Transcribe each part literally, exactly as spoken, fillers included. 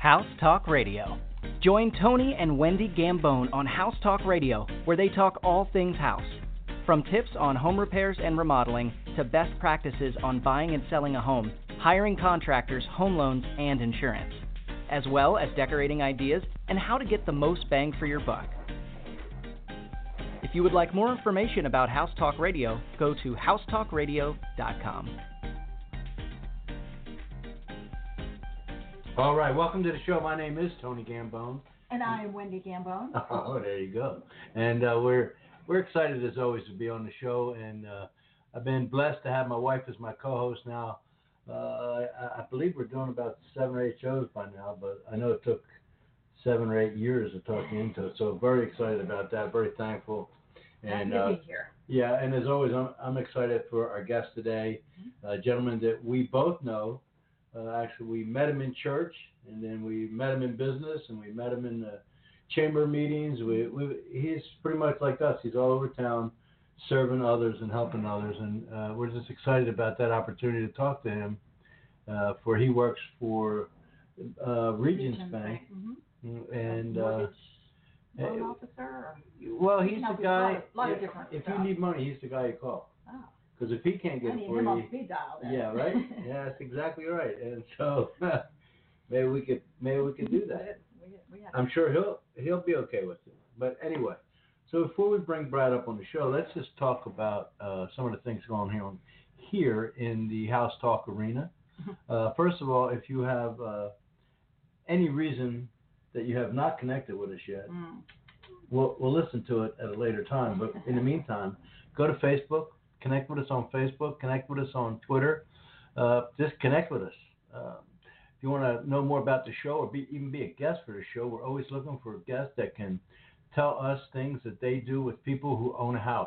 House Talk Radio. Join Tony and Wendy Gambone on House Talk Radio, where they talk all things house. From tips on home repairs and remodeling to best practices on buying and selling a home, hiring contractors, home loans, and insurance, as well as decorating ideas and how to get the most bang for your buck. If you would like more information about House Talk Radio, go to house talk radio dot com. All right, welcome to the show. My name is Tony Gambone. And I am Wendy Gambone. Oh, there you go. And uh, we're we're excited as always to be on the show. And uh, I've been blessed to have my wife as my co-host now. Uh, I, I believe we're doing about seven or eight shows by now, but I know it took seven or eight years of talking into it. So very excited about that. Very thankful. And Happy to uh, be here. Yeah, and as always, I'm I'm excited for our guest today, a gentleman that we both know. Uh, actually, we met him in church, and then we met him in business, and we met him in the chamber meetings. We, we he's pretty much like us. He's all over town, serving others and helping others, and uh, we're just excited about that opportunity to talk to him. Uh, for he works for uh, Regions, Regions Bank, Bank. Mm-hmm. and uh, loan officer. Or? Well, he's the guy. A lot of, lot if, of different if stuff. you need money, he's the guy you call. Oh. Because if he can't get I it need for him you, on speed dial then. yeah, right. Yeah, that's exactly right. And so maybe we could maybe we could do that. we, we I'm sure he'll he'll be okay with it. But anyway, so before we bring Brad up on the show, let's just talk about uh, some of the things going on here in the House Talk arena. Uh, first of all, if you have uh, any reason that you have not connected with us yet, mm. we'll we'll listen to it at a later time. But in the meantime, go to Facebook. Connect with us on Facebook. Connect with us on Twitter. Uh, just connect with us. Uh, if you want to know more about the show or be, even be a guest for the show, we're always looking for guests that can tell us things that they do with people who own a house.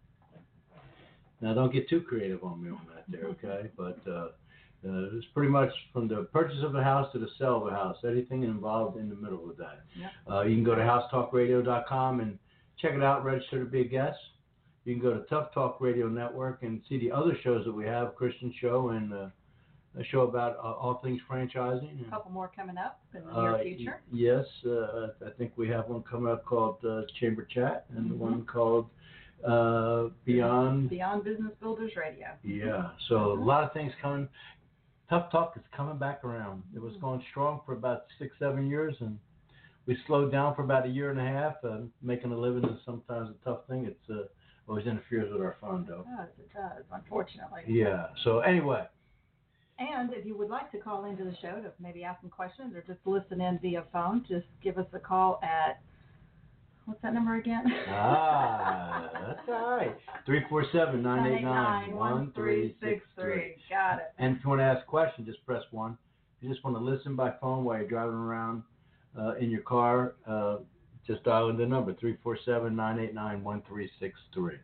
Now, don't get too creative on me on that there, okay? But uh, uh, it's pretty much from the purchase of a house to the sale of a house, anything involved in the middle of that. Yep. Uh, you can go to house talk radio dot com and check it out, register to be a guest. You can go to Tough Talk Radio Network and see the other shows that we have, Christian Show and uh, a show about uh, all things franchising. A couple more coming up in the near uh, future. Y- yes, uh, I think we have one coming up called uh, Chamber Chat and mm-hmm. one called uh, Beyond... Beyond Business Builders Radio. Yeah, so mm-hmm. a lot of things coming. Tough Talk is coming back around. It was going strong for about six, seven years, and we slowed down for about a year and a half. Uh, making a living is sometimes a tough thing. It's uh, always interferes with our fun, though. It does, it does, unfortunately. Yeah, so anyway. And if you would like to call into the show to maybe ask some questions or just listen in via phone, just give us a call at, what's that number again? Ah, that's all right. three four seven, nine eight nine, one three six three. Got it. And if you want to ask a question, just press one. If you just want to listen by phone while you're driving around uh, in your car, uh, just dial in the number, three four seven, nine eight nine, one three six three.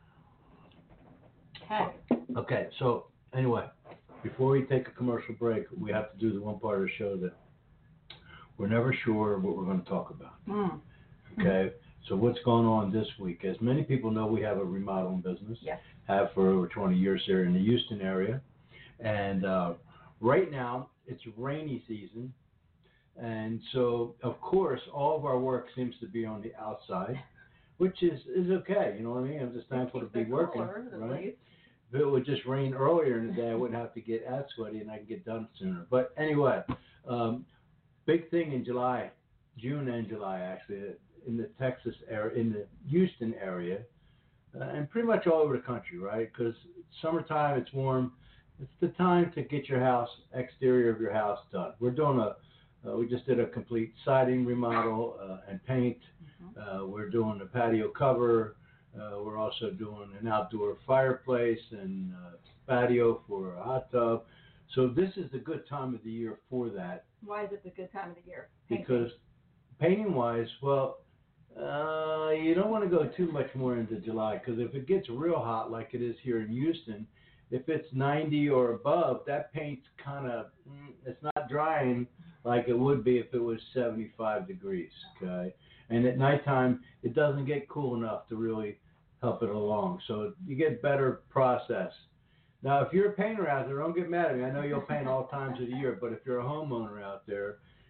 Okay. Okay, so anyway, before we take a commercial break, we have to do the one part of the show that we're never sure what we're going to talk about. Mm. Okay, so what's going on this week? As many people know, we have a remodeling business. Yes. Have for over twenty years here in the Houston area. And uh, right now, it's rainy season. And so, of course, all of our work seems to be on the outside, which is, is okay. You know what I mean? I'm just thankful to be working. Right? If it would just rain earlier in the day, I wouldn't have to get as sweaty and I can get done sooner. But anyway, um, big thing in July, June and July actually, in the Texas area, in the Houston area, uh, and pretty much all over the country, right? Because summertime, it's warm. It's the time to get your house, exterior of your house done. We're doing a Uh, we just did a complete siding remodel uh, and paint. Mm-hmm. Uh, we're doing a patio cover. Uh, we're also doing an outdoor fireplace and uh, patio for a hot tub. So this is the good time of the year for that. Why is it the good time of the year? Painting. Because painting-wise, well, uh, you don't want to go too much more into July because if it gets real hot like it is here in Houston, if it's ninety or above, that paint's kind of, mm, it's not drying like it would be if it was seventy-five degrees, okay? And at nighttime, it doesn't get cool enough to really help it along. So you get better process. Now, if you're a painter out there, don't get mad at me. I know you'll paint all times of the year, but if you're a homeowner out there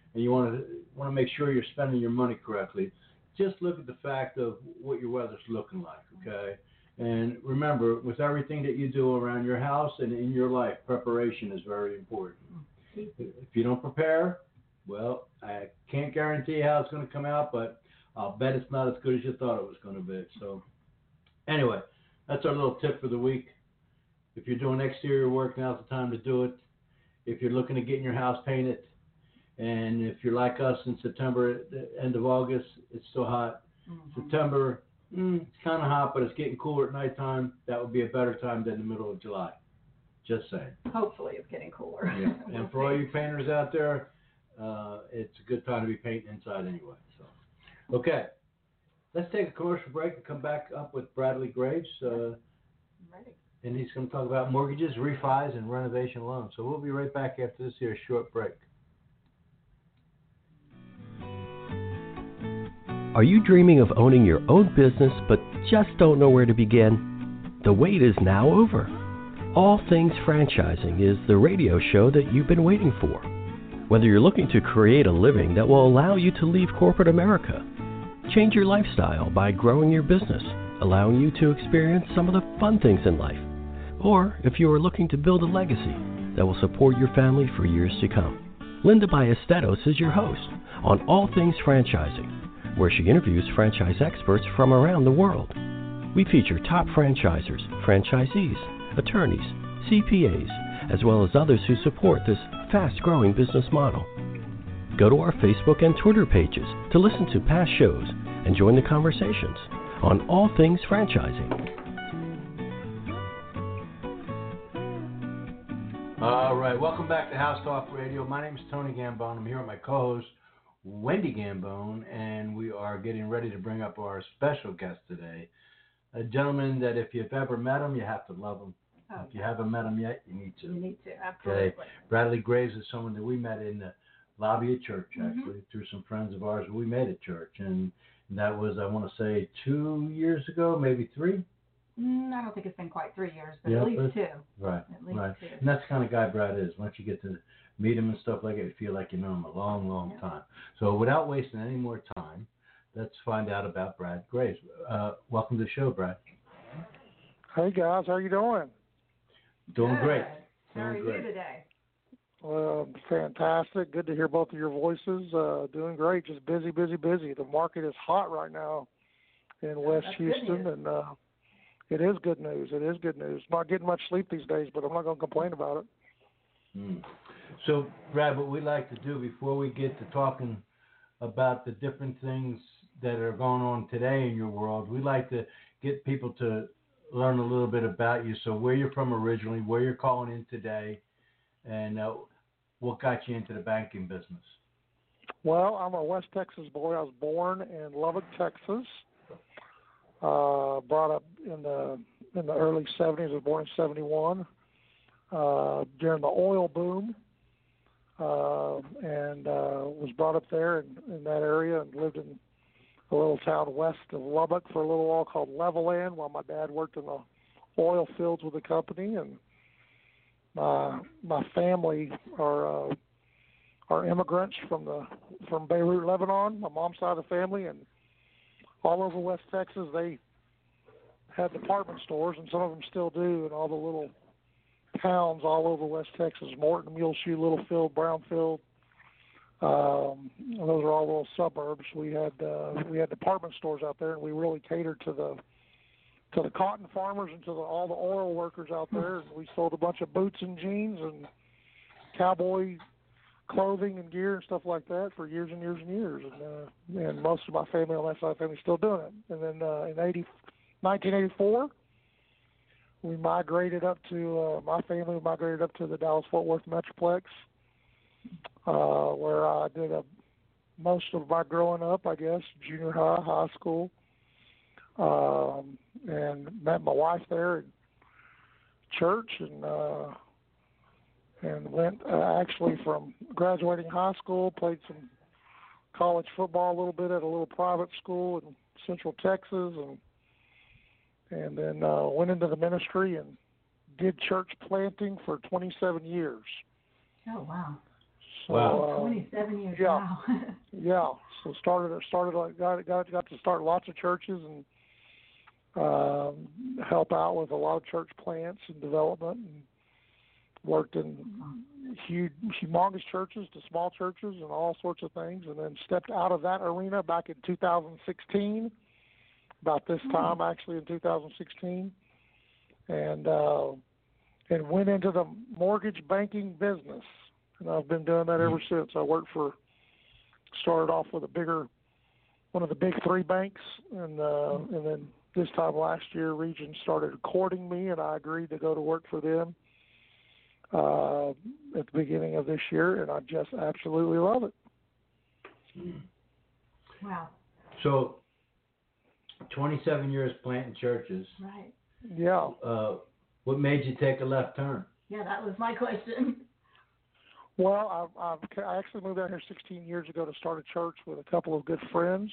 and you want to want to make sure you're spending your money correctly, just look at the fact of what your weather's looking like, okay? And remember, with everything that you do around your house and in your life, preparation is very important. If you don't prepare, well, I can't guarantee how it's going to come out, but I'll bet it's not as good as you thought it was going to be. So anyway, that's our little tip for the week. If you're doing exterior work, now's the time to do it. If you're looking to get your house painted, and if you're like us in September, end of August, it's still hot. Mm-hmm. September, mm, it's kind of hot, but it's getting cooler at nighttime. That would be a better time than the middle of July. Just saying. Hopefully it's getting cooler. Yeah. And for all you painters out there, uh, it's a good time to be painting inside anyway. So, okay. Let's take a commercial break and come back up with Bradley Graves. Uh, Ready. And he's going to talk about mortgages, refis, and renovation loans. So we'll be right back after this here short break. Are you dreaming of owning your own business but just don't know where to begin? The wait is now over. All Things Franchising is the radio show that you've been waiting for. Whether you're looking to create a living that will allow you to leave corporate America, change your lifestyle by growing your business, allowing you to experience some of the fun things in life, or if you are looking to build a legacy that will support your family for years to come. Linda Ballesteros is your host on All Things Franchising, where she interviews franchise experts from around the world. We feature top franchisors, franchisees, attorneys, C P As, as well as others who support this fast-growing business model. Go to our Facebook and Twitter pages to listen to past shows and join the conversations on All Things Franchising. All right, welcome back to House Talk Radio. My name is Tony Gambone. I'm here with my co-host, Wendy Gambone, and we are getting ready to bring up our special guest today, a gentleman that if you've ever met him, you have to love him. Oh, if you haven't met him yet, you need to. You need to, absolutely. Okay. Bradley Graves is someone that we met in the lobby at church, actually, mm-hmm. through some friends of ours we met at church, and that was, I want to say, two years ago, maybe three? Mm, I don't think it's been quite three years, but yeah, at least but, two. Right, at least right. Two. And that's the kind of guy Brad is. Once you get to meet him and stuff like that, you feel like you know him a long, long yeah. time. So without wasting any more time, let's find out about Brad Graves. Uh, welcome to the show, Brad. Hey, guys. How you doing? Doing Good. great. How doing are great. you today? Well, fantastic. Good to hear both of your voices. Uh, doing great. Just busy, busy, busy. The market is hot right now in oh, West Houston, and uh, it is good news. It is good news. Not getting much sleep these days, but I'm not going to complain about it. Mm. So, Brad, what we like to do before we get to talking about the different things that are going on today in your world, we like to get people to learn a little bit about you. So where you're from originally, where you're calling in today, and uh, what got you into the banking business. Well, I'm a West Texas boy. I was born in Lubbock, Texas. Uh, brought up in the in the early seventies. I was born in seventy-one uh, during the oil boom, uh, and uh, was brought up there in, in that area and lived in a little town west of Lubbock for a little while called Levelland while my dad worked in the oil fields with the company. And my my family are uh, are immigrants from the from Beirut, Lebanon. My mom's side of the family, and all over West Texas they had department stores, and some of them still do, in all the little towns all over West Texas: Morton, Muleshoe, Littlefield, Brownfield. Um, those are all little suburbs. We had uh, we had department stores out there, and we really catered to the to the cotton farmers and to the, all the oil workers out there. And we sold a bunch of boots and jeans and cowboy clothing and gear and stuff like that for years and years and years. And, uh, and most of my family on that side of the family is still doing it. And then uh, in eighty, nineteen eighty-four, we migrated up to uh, my family migrated up to the Dallas-Fort Worth Metroplex. Uh, where I did a, most of my growing up, I guess, junior high, high school, um, and met my wife there at church, and uh, and went uh, actually from graduating high school, played some college football a little bit at a little private school in Central Texas, and and then uh, went into the ministry and did church planting for twenty-seven years. Oh, wow. So, Wow. uh, twenty-seven years. yeah. Wow. yeah. So started started like got got got to start lots of churches and um, help out with a lot of church plants and development, and worked in huge, humongous churches to small churches and all sorts of things, and then stepped out of that arena back in two thousand sixteen, about this time actually in two thousand sixteen, and uh, and went into the mortgage banking business, and I've been doing that ever since. I worked for, started off with a bigger, one of the big three banks, and uh, and then this time last year, Regions started courting me, and I agreed to go to work for them uh, at the beginning of this year, and I just absolutely love it. Wow. So, twenty-seven years planting churches. Right. Yeah. Uh, what made you take a left turn? Yeah, that was my question. Well, I've, I've, I actually moved out here sixteen years ago to start a church with a couple of good friends,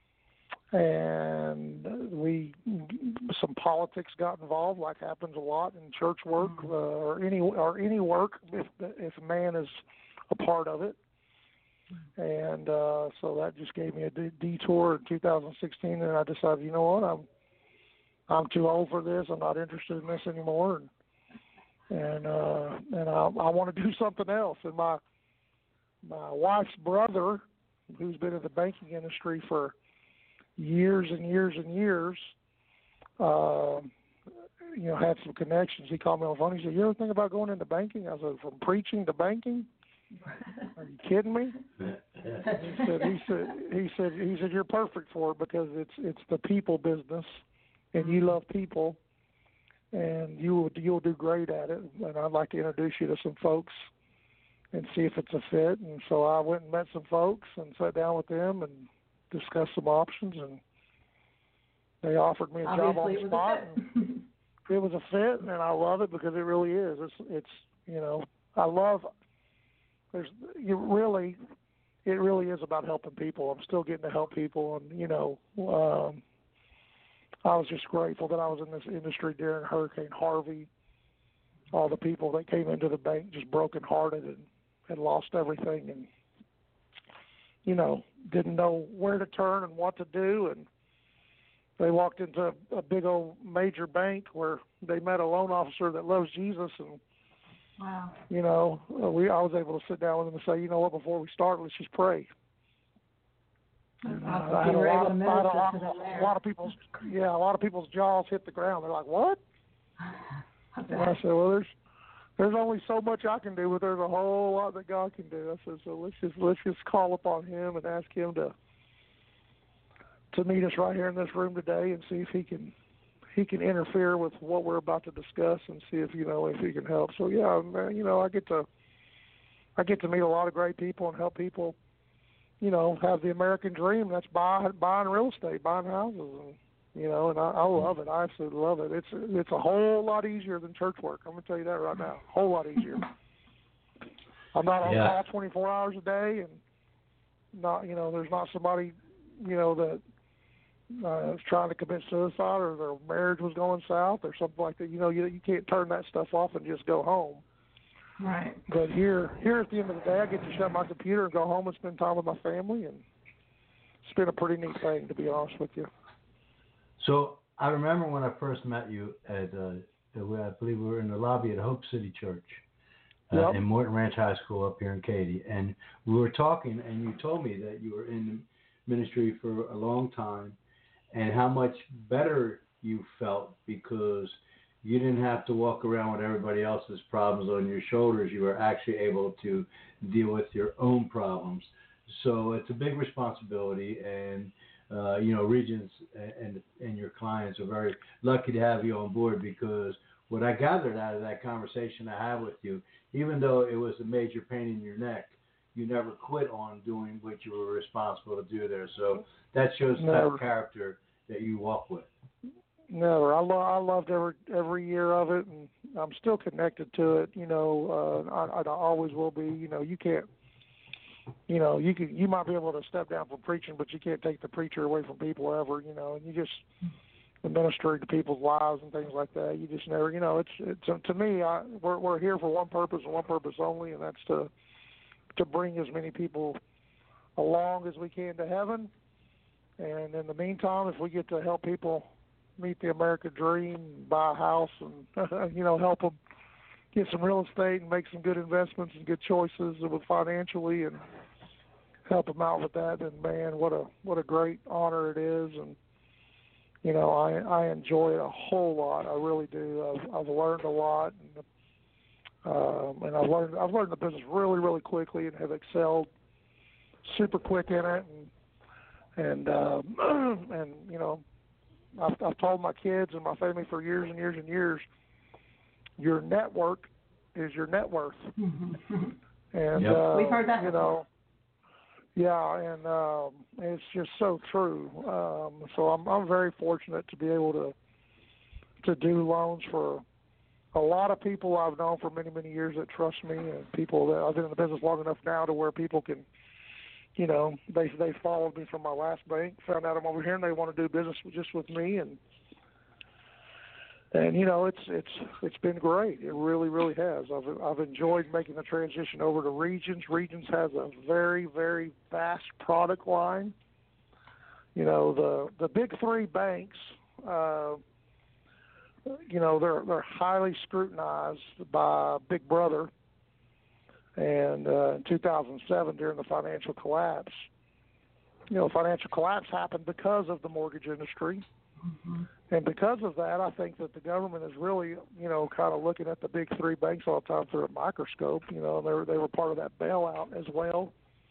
and we some politics got involved, like happens a lot in church work uh, or any or any work if if a man is a part of it. And uh, so that just gave me a d- detour in two thousand sixteen, and I decided, you know what, I'm I'm too old for this. I'm not interested in this anymore, and and uh, and I, I want to do something else. And my my wife's brother, who's been in the banking industry for years and years and years, uh, you know, had some connections. He called me on the phone. He said, "You ever think about going into banking?" I said, "From preaching to banking? Are you kidding me?" He said, "He said, he said, he said, you're perfect for it because it's it's the people business, and you love people, and you will you'll do great at it. And I'd like to introduce you to some folks and see if it's a fit." And so I went and met some folks and sat down with them and discussed some options, and they offered me a job on the spot. And it was a fit, and I love it because it really is. It's it's you know I love. There's you really, it really is about helping people. I'm still getting to help people, and you know, um, I was just grateful that I was in this industry during Hurricane Harvey. All the people that came into the bank just brokenhearted and had lost everything, and you know, didn't know where to turn and what to do, and they walked into a big old major bank where they met a loan officer that loves Jesus, and wow. You know, we I was able to sit down with them and say, you know what, before we start, let's just pray. That's Uh, awesome. I You had a were able lot to of, I had a minister lot, to them a there. lot of people's, yeah, a lot of people's jaws hit the ground. They're like, what? Okay. And I said, well, there's there's only so much I can do, but there's a whole lot that God can do. I said, so let's just let's just call upon Him and ask Him to to meet us right here in this room today and see if He can He can interfere with what we're about to discuss and see if you know if He can help. So yeah, man, you know, I get to I get to meet a lot of great people and help people, you know, have the American dream. That's buying buying real estate, buying houses, and you know, and I, I love it. I absolutely love it. It's it's a whole lot easier than church work. I'm gonna tell you that right now. A whole lot easier. I'm not on Yeah. call twenty-four hours a day, and not you know, there's not somebody, you know, that uh, was trying to commit suicide or their marriage was going south or something like that. You know, you you can't turn that stuff off and just go home. Right. But here, here at the end of the day, I get to shut my computer and go home and spend time with my family, and it's been a pretty neat thing, to be honest with you. So I remember when I first met you at, uh, I believe we were in the lobby at Hope City Church uh, Yep. in Morton Ranch High School up here in Katy, and we were talking, and you told me that you were in ministry for a long time, and how much better you felt because you didn't have to walk around with everybody else's problems on your shoulders. You were actually able to deal with your own problems. So it's a big responsibility, and uh, you know, Regions and and your clients are very lucky to have you on board, because what I gathered out of that conversation I had with you, even though it was a major pain in your neck, you never quit on doing what you were responsible to do there. So that shows the type Never. of character that you walk with. Never. I, lo- I loved every every year of it, and I'm still connected to it. You know, uh, I, I always will be. You know, you can't. You know, you can. You might be able to step down from preaching, but you can't take the preacher away from people ever. You know, and you just the ministry to people's lives and things like that. You just never. You know, it's it's to me. I, we're we're here for one purpose and one purpose only, and that's to to bring as many people along as we can to heaven. And in the meantime, if we get to help people meet the American dream, buy a house, and you know, help them get some real estate and make some good investments and good choices with financially, and help them out with that, then man, what a what a great honor it is. And you know, I I enjoy it a whole lot. I really do. I've, I've learned a lot, and um, and I've learned I've learned the business really really quickly and have excelled super quick in it. And and um, and you know, I've, I've told my kids and my family for years and years and years, your network is your net worth. And yep. uh, We've heard that you know. Yeah, and um, it's just so true. Um, so I'm I'm very fortunate to be able to to do loans for a lot of people I've known for many many years that trust me, and people that I've been in the business long enough now to where people can, you know, they they followed me from my last bank, found out I'm over here, and they want to do business just with me, and and you know it's it's it's been great. It really really has. I've I've enjoyed making the transition over to Regions. Regions has a very very vast product line. You know, the the big three banks, uh, you know, they're they're highly scrutinized by Big Brother. And uh, in two thousand seven, during the financial collapse, you know, financial collapse happened because of the mortgage industry. Mm-hmm. And because of that, I think that the government is really, you know, kind of looking at the big three banks all the time through a microscope. You know, they were, they were part of that bailout as well.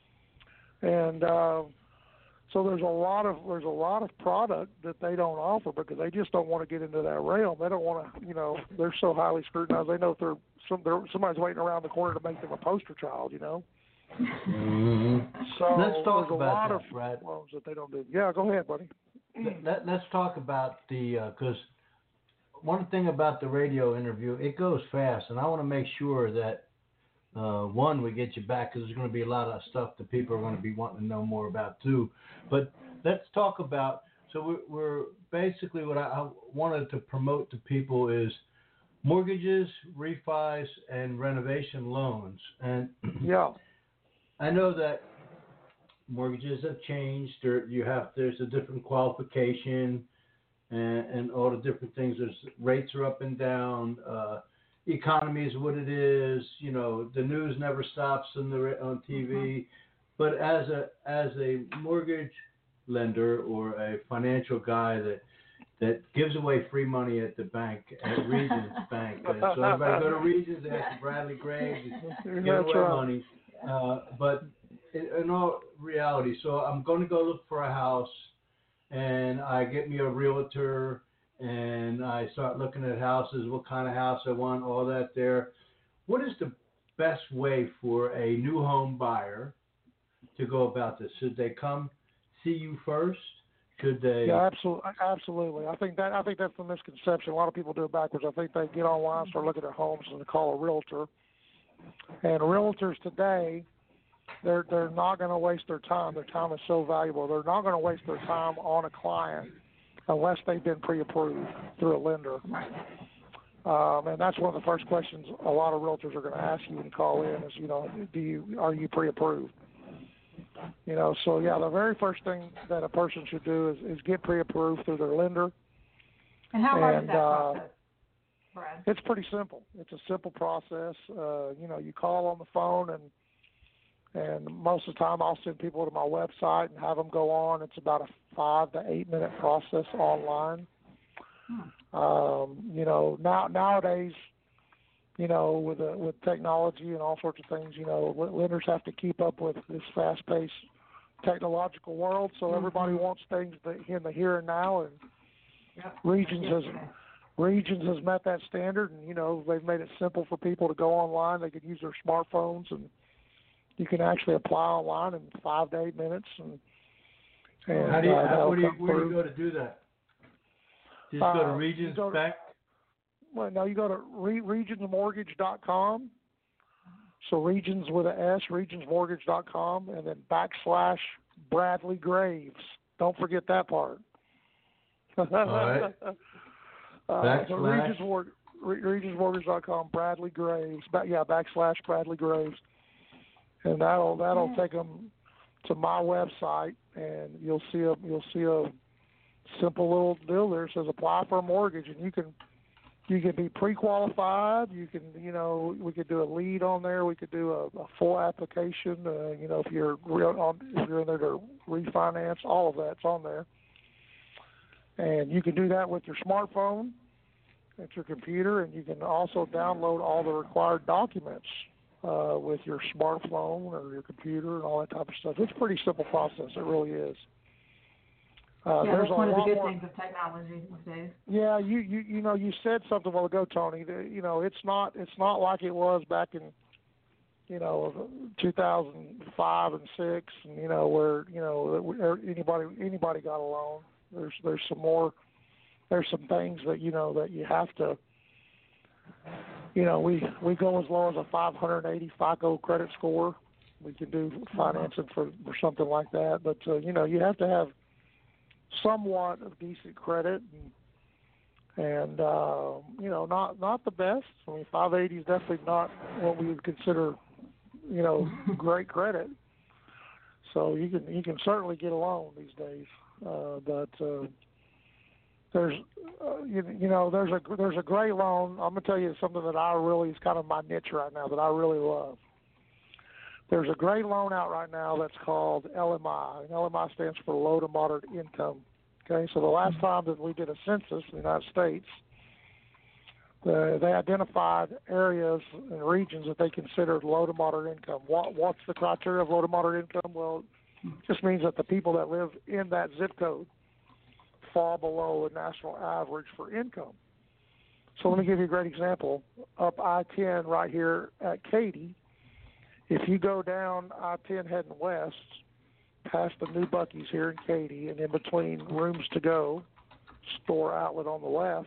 And uh, so there's a lot of there's a lot of product that they don't offer because they just don't want to get into that realm. They don't want to, you know, they're so highly scrutinized. They know if they're, some, they're somebody's waiting around the corner to make them a poster child, you know. Mm-hmm. So let's talk there's a about lot that, of Brad. loans that they don't do. Yeah, go ahead, buddy. Let, let's talk about the, because uh, one thing about the radio interview, it goes fast, and I want to make sure that, uh, one, we get you back, because there's going to be a lot of stuff that people are going to be wanting to know more about, too. But let's talk about, so we're, we're basically what I, I wanted to promote to people is mortgages, refis, and renovation loans. And yeah, I know that mortgages have changed. There, you have there's a different qualification, and, and all the different things. There's rates are up and down. Uh, economy is what it is. You know, the news never stops on the on T V. Mm-hmm. But as a as a mortgage lender or a financial guy that that gives away free money at the bank at Regions Bank, uh, so everybody go to Regions, ask Bradley Graves, give away right. money. Uh, but In, in all reality, so I'm going to go look for a house, and I get me a realtor, and I start looking at houses, what kind of house I want, all that there. What is the best way for a new home buyer to go about this? Should they come see you first? Should they? Yeah, absolutely, absolutely. I think that I think that's the misconception. A lot of people do it backwards. I think they get online, start looking at homes, and they call a realtor. And realtors today, They're they're not going to waste their time. Their time is so valuable. They're not going to waste their time on a client unless they've been pre-approved through a lender. Um, and that's one of the first questions a lot of realtors are going to ask you when you call in is, you know, do you are you pre-approved? You know, so yeah, the very first thing that a person should do is, is get pre-approved through their lender. And how hard and, is that uh, process, Brad? It's pretty simple. It's a simple process. Uh, you know, you call on the phone and And most of the time I'll send people to my website and have them go on. It's about a five to eight minute process online. Hmm. Um, you know, now nowadays, you know, with uh, with technology and all sorts of things, you know, lenders have to keep up with this fast-paced technological world. So mm-hmm. everybody wants things in the here and now, and yep. Regions has Regions has met that standard, and you know, they've made it simple for people to go online. They can use their smartphones, and you can actually apply online in five to eight minutes. And, and how do you, uh, how, where, do you where do you go to do that? Just uh, go to Regions go to, Bank? Well, no, you go to re, regions mortgage dot com. So Regions with an S, regions mortgage dot com, and then backslash Bradley Graves. Don't forget that part. All right. uh, so Regions, regions mortgage dot com, Bradley Graves. Back, yeah, backslash Bradley Graves. and that'll that'll yeah. take them to my website, and you'll see a you'll see a simple little deal there. It says apply for a mortgage, and you can you can be pre-qualified. You can you know we could do a lead on there. We could do a, a full application. Uh, you know if you're real on if you're in there to refinance, all of that's on there, and you can do that with your smartphone, at your computer, and you can also download all the required documents uh, with your smartphone or your computer and all that type of stuff. It's a pretty simple process. It really is. Uh, yeah, there's that's one of the good more, things of technology these days. Yeah, you, you you know you said something a while ago, Tony. That, you know it's not it's not like it was back in you know two thousand five and six, and you know where you know anybody anybody got a loan. There's there's some more there's some things that you know that you have to. You know we we go as low as a five eighty FICO credit score. We can do financing for, for something like that, but uh, you know you have to have somewhat of decent credit, and, and uh, you know, not not the best. I mean, five eighty is definitely not what we would consider, you know, great credit. So you can you can certainly get a loan these days, uh, but uh, there's uh, you, you know there's a there's a great loan. I'm gonna tell you something that I really is kind of my niche right now that I really love. There's a great loan out right now that's called L M I. And L M I stands for low to moderate income. Okay, so the last time that we did a census in the United States, the, they identified areas and regions that they considered low to moderate income. What, what's the criteria of low to moderate income? Well, it just means that the people that live in that zip code fall below the national average for income. So let me give you a great example. Up I ten right here at Katy, if you go down I ten heading west, past the new Buc-ee's here in Katy, and in between Rooms to Go, store outlet on the left,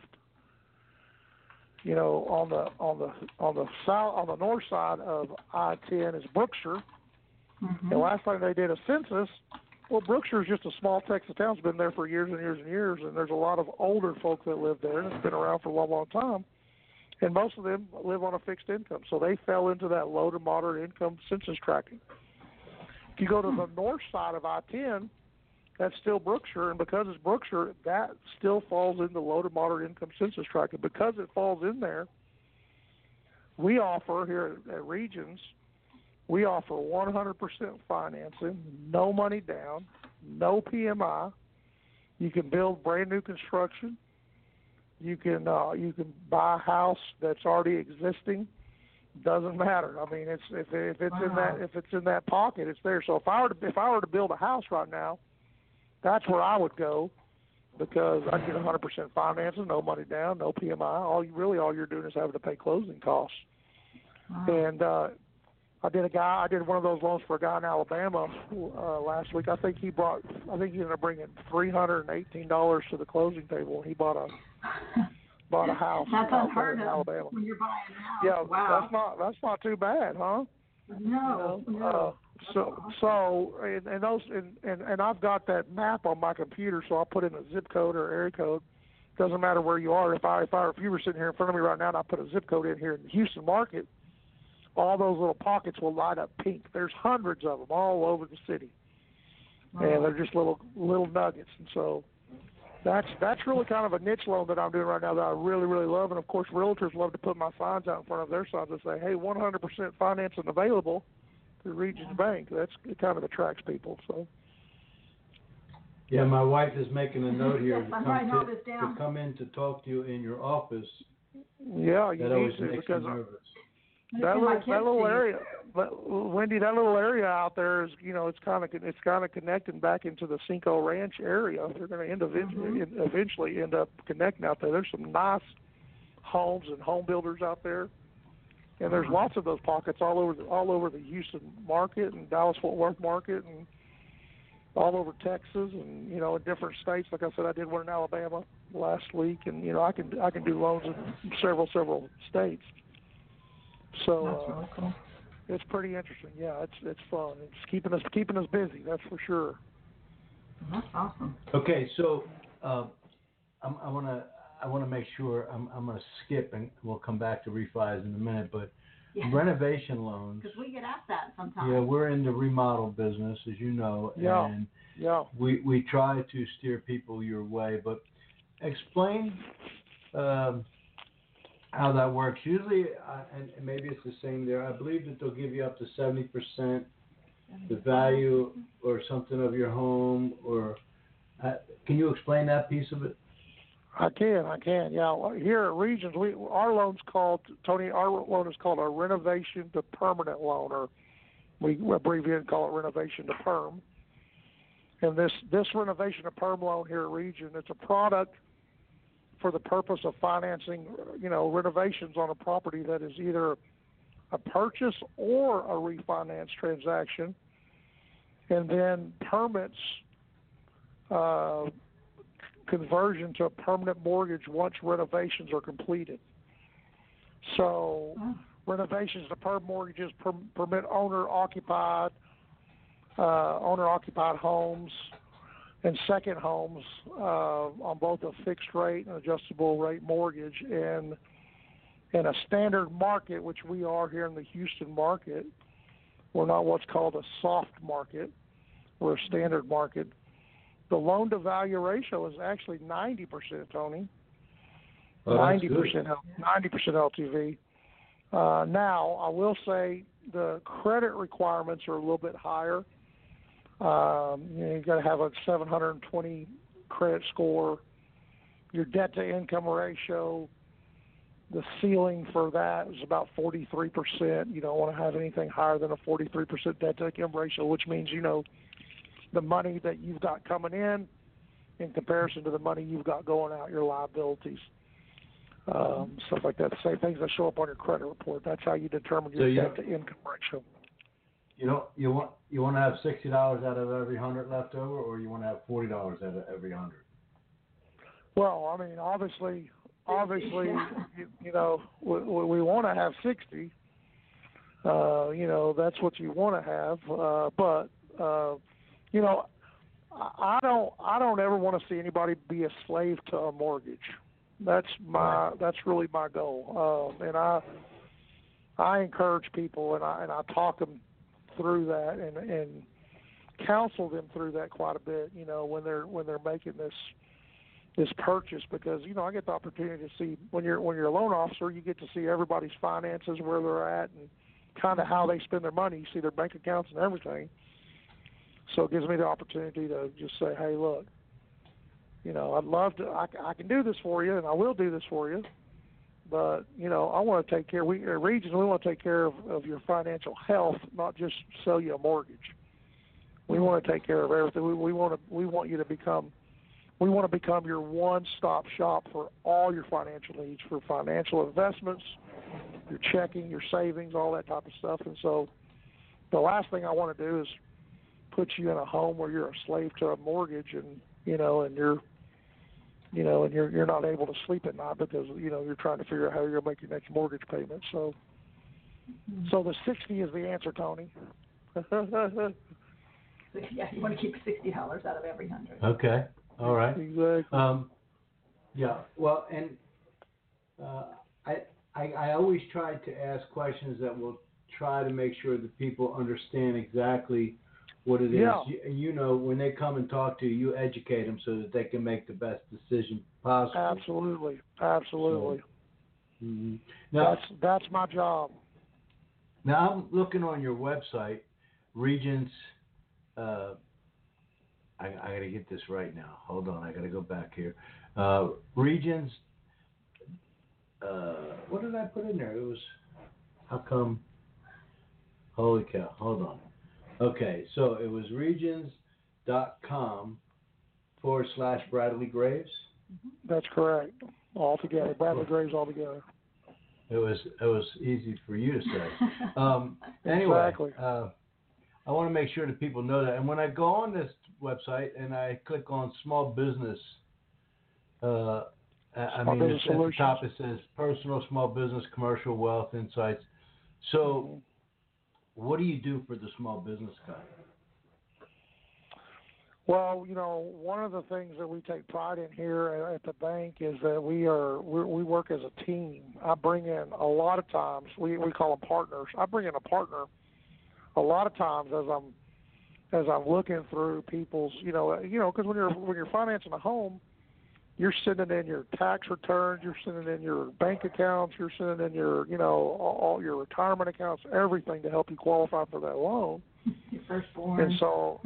you know, on the on the on the south on the north side of I ten is Brookshire. Mm-hmm. And last time they did a census, well, Brookshire is just a small Texas town. It's been there for years and years and years, and there's a lot of older folk that live there, and it's been around for a long, long time. And most of them live on a fixed income, so they fell into that low to moderate income census tracking. If you go to the north side of I ten, that's still Brookshire, and because it's Brookshire, that still falls into low to moderate income census tracking. Because it falls in there, we offer here at, at Regions, we offer one hundred percent financing, no money down, no P M I. You can build brand new construction. You can uh, you can buy a house that's already existing. Doesn't matter. I mean, it's if if it's wow. in that if it's in that pocket, it's there. So if I were to if I were to build a house right now, that's where I would go, because I get one hundred percent financing, no money down, no P M I. All you, really all you're doing is having to pay closing costs. Wow. And uh, I did a guy I did one of those loans for a guy in Alabama uh, last week. I think he brought I think he ended up bringing three hundred and eighteen dollars to the closing table, and he bought a bought a house. That's unheard of Alabama. When you're buying a house. Yeah, wow. that's not that's not too bad, huh? No, you know, no. Uh, so so and, and those and, and, and I've got that map on my computer, so I'll put in a zip code or area code. Doesn't matter where you are. If I if I if you were sitting here in front of me right now and I put a zip code in here in the Houston market, all those little pockets will light up pink. There's hundreds of them all over the city, wow. and they're just little little nuggets. And so that's that's really kind of a niche loan that I'm doing right now that I really really love. And of course, realtors love to put my signs out in front of their signs and say, "Hey, one hundred percent financing available through Regions Bank." That's it kind of attracts people. So. Yeah, my wife is making a note here yes, to, I'm come all to, this down. to come in to talk to you in your office. Yeah, you that need always to makes because me nervous. that little that little area, but Wendy, that little area out there is, you know, it's kind of it's kind of connecting back into the Cinco Ranch area. They're going to end eventually mm-hmm. eventually end up connecting out there. There's some nice homes and home builders out there, and there's lots of those pockets all over the, all over the Houston market and Dallas Fort Worth market and all over Texas and, you know, in different states. Like I said, I did one in Alabama last week, and, you know, I can I can do loans in several several states. So that's really cool. uh, it's pretty interesting. Yeah, it's it's fun. It's keeping us keeping us busy. That's for sure. That's awesome. Okay, so uh, I'm, I want to I want to make sure I'm I'm going to skip, and we'll come back to refis in a minute. But Yeah. renovation loans. Because we get asked that sometimes. Yeah, we're in the remodel business, as you know, Yeah. and Yeah. we we try to steer people your way. But explain um, how that works. Usually, uh, and, and maybe it's the same there. I believe that they'll give you up to seventy percent the value or something of your home. Or uh, can you explain that piece of it? I can, I can. Yeah, here at Regions, we our loan's called Tony. Our loan is called a renovation to permanent loan, or we abbreviate and call it renovation to perm. And this this renovation to perm loan here at Region, it's a product for the purpose of financing, you know, renovations on a property that is either a purchase or a refinance transaction, and then permits uh, conversion to a permanent mortgage once renovations are completed. So oh. renovations to perm mortgages per, permit owner-occupied, uh, owner-occupied homes and second homes uh, on both a fixed rate and adjustable rate mortgage. And in a standard market, which we are here in the Houston market, we're not what's called a soft market, we're a standard market. The loan-to-value ratio is actually ninety percent, Tony. Oh, ninety percent, ninety percent L T V. Uh, now, I will say the credit requirements are a little bit higher. Um, you know, you've got to have a seven hundred twenty credit score. Your debt-to-income ratio, the ceiling for that is about forty-three percent. You don't want to have anything higher than a forty-three percent debt-to-income ratio, which means, you know, the money that you've got coming in in comparison to the money you've got going out, your liabilities, um, stuff like that. Same things that show up on your credit report. That's how you determine your so debt-to-income ratio. You don't you want you want to have sixty dollars out of every hundred left over, or you want to have forty dollars out of every hundred? Well, I mean, obviously, obviously, you, you know, we, we want to have sixty. Uh, you know, that's what you want to have, uh, but. Uh, You know, I don't. I don't ever want to see anybody be a slave to a mortgage. That's my. That's really my goal. Um, and I, I encourage people, and I and I talk them through that, and and counsel them through that quite a bit. You know, when they're when they're making this this purchase, because you know I get the opportunity to see when you're when you're a loan officer, you get to see everybody's finances, where they're at, and kind of how they spend their money. You see their bank accounts and everything. So it gives me the opportunity to just say, hey, look, you know, I'd love to, I, I can do this for you, and I will do this for you, but, you know, I want to take care, we, at Regions, we want to take care of, of your financial health, not just sell you a mortgage. We want to take care of everything. We, we want to, we want you to become, we want to become your one-stop shop for all your financial needs, for financial investments, your checking, your savings, all that type of stuff. And so the last thing I want to do is put you in a home where you're a slave to a mortgage, and you know, and you're, you know, and you're you're not able to sleep at night because you know you're trying to figure out how you're going to make your next mortgage payment. So, mm-hmm. so the sixty is the answer, Tony. Yeah, you want to keep sixty dollars out of every hundred. Okay, all right. Exactly. Um, yeah. Well, and uh, I, I I always try to ask questions that will try to make sure that people understand exactly what it is. Yeah. You, you know, when they come and talk to you, you educate them so that they can make the best decision possible. Absolutely, absolutely. So, mm-hmm. Now, that's that's my job. Now I'm looking on your website, Regions. Uh, I, I got to get this right now. Hold on, I got to go back here. Uh, Regions. Uh, what did I put in there? It was. How come? Holy cow! Hold on. Okay, so it was regions.com forward slash Bradley Graves. That's correct. All together, Bradley Graves all together. It was it was easy for you to say. Um, anyway, exactly. uh, I want to make sure that people know that. And when I go on this website and I click on small business, uh, I small mean, business it's, at the top it says personal, small business, commercial, wealth, insights. So. Mm-hmm. What do you do for the small business guy? Well, you know, one of the things that we take pride in here at, at the bank is that we are we're, we work as a team. I bring in a lot of times we we call them partners. I bring in a partner a lot of times as I'm as I'm looking through people's, you know, you know, because when you're when you're financing a home, you're sending in your tax returns, you're sending in your bank accounts, you're sending in your, you know, all, all your retirement accounts, everything to help you qualify for that loan. Your firstborn. And so.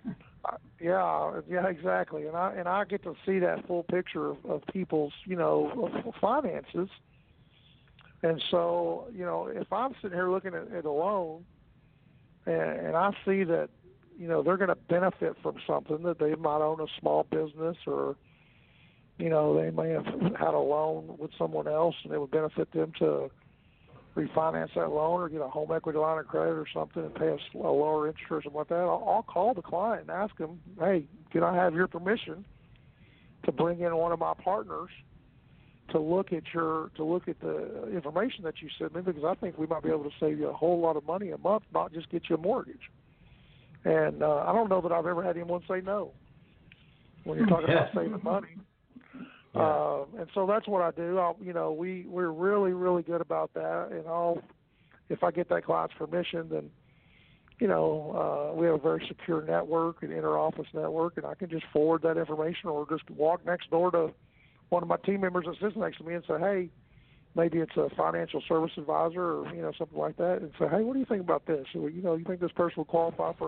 Yeah, yeah, exactly, and I and I get to see that full picture of, of people's, you know, finances, and so, you know, if I'm sitting here looking at, at a loan, and, and I see that, you know, they're going to benefit from something, that they might own a small business, or, you know, they may have had a loan with someone else, and it would benefit them to refinance that loan or get a home equity line of credit or something and pay a, a lower interest or something like that, I'll, I'll call the client and ask them, hey, can I have your permission to bring in one of my partners to look at your to look at the information that you sent me, because I think we might be able to save you a whole lot of money a month, not just get you a mortgage. And uh, I don't know that I've ever had anyone say no when you're talking about saving money. Yeah. Uh, and so that's what I do. I'll, you know, we, we're really, really good about that. And I'll, if I get that client's permission, then, you know, uh, we have a very secure network, an inter-office network, and I can just forward that information or just walk next door to one of my team members that sits next to me and say, hey, maybe it's a financial service advisor or, you know, something like that, and say, hey, what do you think about this? Or, you know, you think this person will qualify for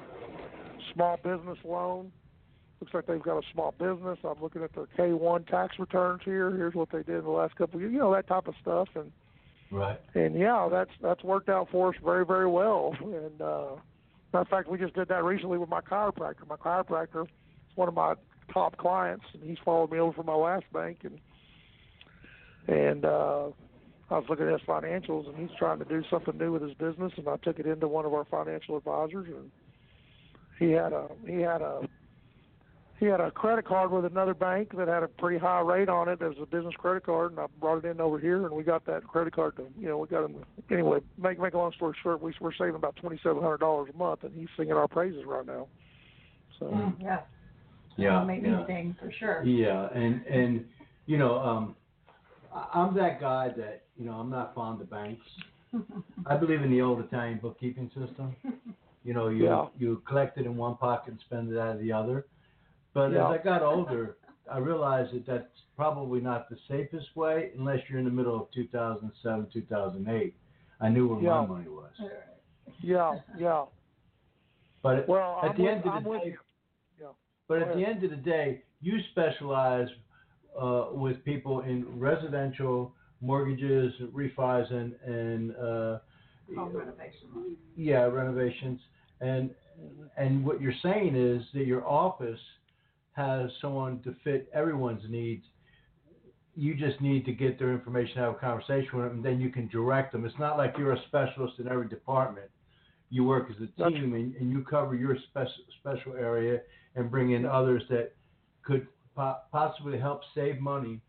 a small business loan? Looks like they've got a small business. I'm looking at their K one tax returns here. Here's what they did in the last couple of years. You know, that type of stuff. And right. And yeah, that's that's worked out for us very, very well. And uh, matter of fact, we just did that recently with my chiropractor. My chiropractor is one of my top clients, and he's followed me over from my last bank. And and uh, I was looking at his financials, and he's trying to do something new with his business. And I took it into one of our financial advisors, and he had a he had a He had a credit card with another bank that had a pretty high rate on it as a business credit card, and I brought it in over here, and we got that credit card to, you know, we got him. Anyway, make make a long story short, we, we're saving about twenty-seven hundred dollars a month, and he's singing our praises right now. So mm, yeah, yeah, that'll make yeah. anything for sure. Yeah, and and you know, um, I'm that guy that, you know, I'm not fond of banks. I believe in the old Italian bookkeeping system. You know, you yeah. you collect it in one pocket and spend it out of the other. But yeah. as I got older, I realized that that's probably not the safest way unless you're in the middle of two thousand seven, two thousand eight. I knew where yeah. my money was. Yeah, yeah. But well, at I'm the with, end of I'm the with day, you. Yeah. but Go at ahead. the end of the day, you specialize uh, with people in residential mortgages, refis, and and uh, Home renovation. yeah, renovations. And and what you're saying is that your office has someone to fit everyone's needs. You just need to get their information, have a conversation with them, and then you can direct them. It's not like you're a specialist in every department. You work as a team, and, and you cover your special special area and bring in others that could po- possibly help save money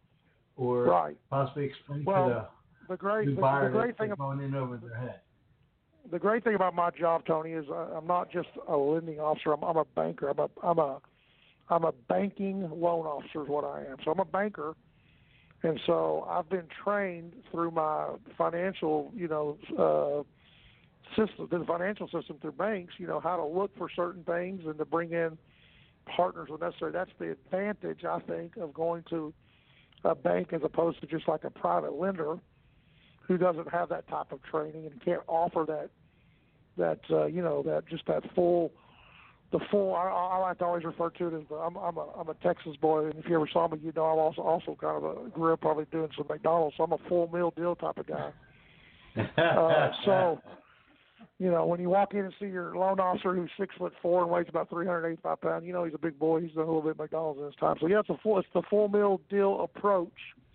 or right. possibly explain well, to the, the great the the, buyer the great that's thing going in over their head. The great thing about my job, Tony, is I'm not just a lending officer. I'm, I'm a banker. I'm a I'm a I'm a banking loan officer is what I am. So I'm a banker, and so I've been trained through my financial, you know, uh, system, the financial system through banks, you know, how to look for certain things and to bring in partners when necessary. That's the advantage, I think, of going to a bank as opposed to just like a private lender who doesn't have that type of training and can't offer that, that uh, you know, that just that full, the full. I, I like to always refer to it as the, I'm, I'm a I'm a Texas boy, and if you ever saw me, you know I'm also also kind of a grew up probably doing some McDonald's, so I'm a full meal deal type of guy. uh, so, you know, when you walk in and see your loan officer who's six foot four and weighs about three hundred eighty-five pounds, you know he's a big boy. He's done a little bit of McDonald's in his time. So yeah, it's a full it's the full meal deal approach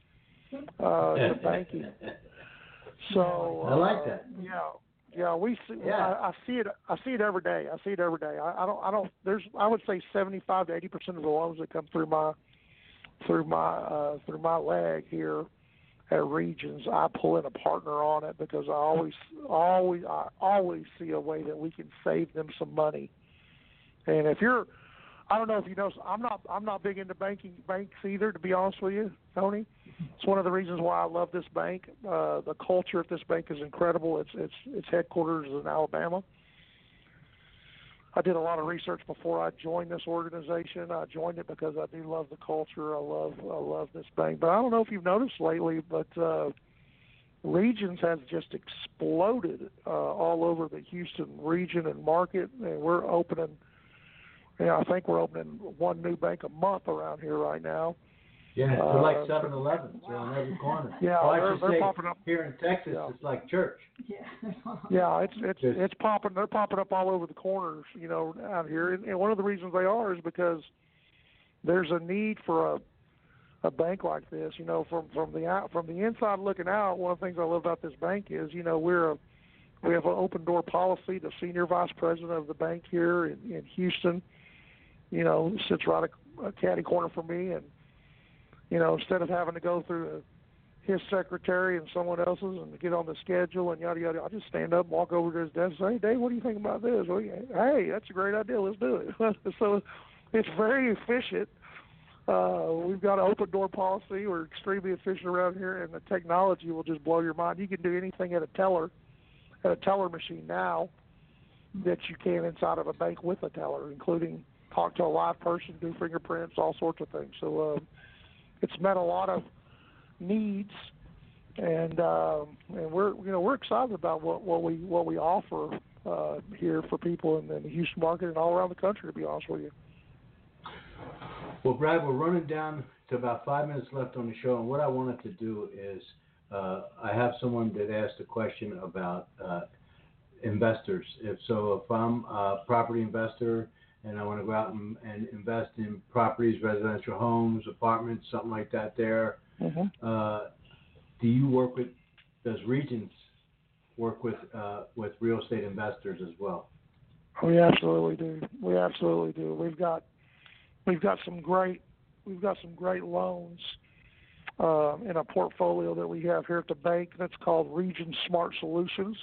uh, to banking. So I like that. Uh, yeah, yeah, we see. Yeah. I, I see it. I see it every day. I see it every day. I, I don't. I don't. There's. I would say seventy-five to eighty percent of the loans that come through my, through my, uh, through my leg here at Regions, I pull in a partner on it because I always, always, I always see a way that we can save them some money. And if you're, I don't know if you know. I'm not. I'm not big into banking banks either, to be honest with you, Tony. It's one of the reasons why I love this bank. Uh, the culture at this bank is incredible. It's it's its headquarters is in Alabama. I did a lot of research before I joined this organization. I joined it because I do love the culture. I love I love this bank. But I don't know if you've noticed lately, but uh, Regions has just exploded uh, all over the Houston region and market, and we're opening. Yeah, I think we're opening one new bank a month around here right now. Yeah, they're uh, like seven elevens wow. on every corner. Yeah, well, they're, I should they're say, popping up. Here in Texas, yeah. it's like church. Yeah, yeah, it's it's Just, it's popping. They're popping up all over the corners, you know, out here. And, and one of the reasons they are is because there's a need for a a bank like this. You know, from from the out from the inside looking out, one of the things I love about this bank is, you know, we're a we have an open door policy. The senior vice president of the bank here in, in Houston, you know, sits right a, a catty corner from me, and you know, instead of having to go through a, his secretary and someone else's and get on the schedule and yada yada, I just stand up, walk over to his desk, and say, "Hey, Dave, what do you think about this?" Well, hey, that's a great idea. Let's do it. So it's very efficient. Uh, we've got an open door policy. We're extremely efficient around here, and the technology will just blow your mind. You can do anything at a teller, at a teller machine now, that you can inside of a bank with a teller, including talk to a live person, do fingerprints, all sorts of things. So uh, it's met a lot of needs, and uh, and we're you know we're excited about what, what we what we offer uh, here for people in, in the Houston market and all around the country. To be honest with you. Well, Brad, we're running down to about five minutes left on the show, and what I wanted to do is uh, I have someone that asked a question about uh, investors. If so, if I'm a property investor and I want to go out and, and invest in properties, residential homes, apartments, something like that there, mm-hmm. uh, do you work with, does Regions work with uh, with real estate investors as well? We absolutely do. We absolutely do. We've got we've got some great we've got some great loans uh, in a portfolio that we have here at the bank that's called Regions Smart Solutions,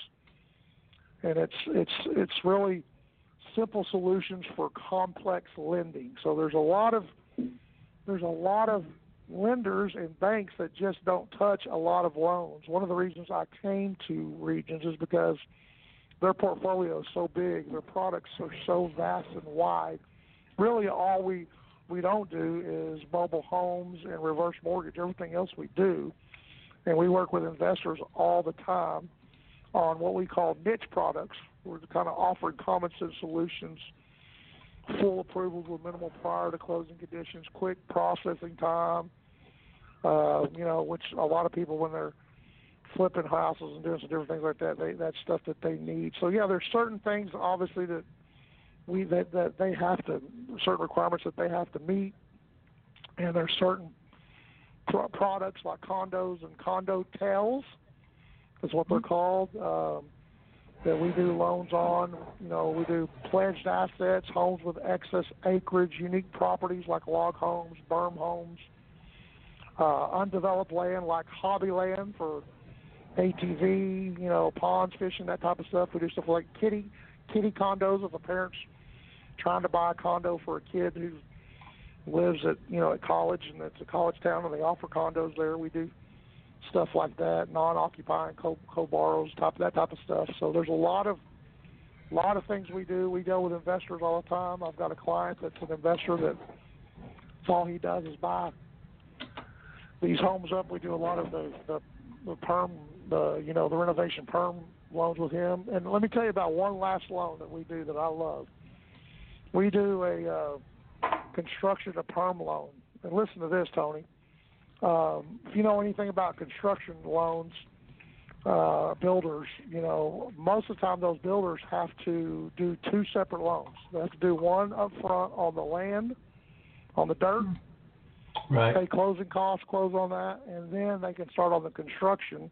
and it's it's it's really simple solutions for complex lending. So there's a lot of there's a lot of lenders and banks that just don't touch a lot of loans. One of the reasons I came to Regions is because their portfolio is so big, their products are so vast and wide. Really all we we don't do is mobile homes and reverse mortgage. Everything else we do. And we work with investors all the time on what we call niche products. We're kind of offering common sense solutions, full approvals with minimal prior to closing conditions, quick processing time, uh, you know, which a lot of people, when they're flipping houses and doing some different things like that, they, that's stuff that they need. So, yeah, there's certain things, obviously, that we that, that they have to, certain requirements that they have to meet, and there's certain pro- products like condos and condo tails, is what they're called, um, that we do loans on. You know, we do pledged assets, homes with excess acreage, unique properties like log homes, berm homes, uh, undeveloped land like hobby land for A T V, you know, ponds, fishing, that type of stuff. We do stuff like kitty kitty condos if a parent's trying to buy a condo for a kid who lives at, you know, at college, and it's a college town and they offer condos there. We do stuff like that, non-occupying co- co-borrows, type that type of stuff. So there's a lot of lot of things we do. We deal with investors all the time. I've got a client that's an investor that that's all he does is buy these homes up. We do a lot of the, the, the perm, the you know, the renovation perm loans with him. And let me tell you about one last loan that we do that I love. We do a uh, construction to perm loan. And listen to this, Tony. Um, if you know anything about construction loans, uh, builders, you know, most of the time those builders have to do two separate loans. They have to do one up front on the land, on the dirt, right, pay closing costs, close on that, and then they can start on the construction,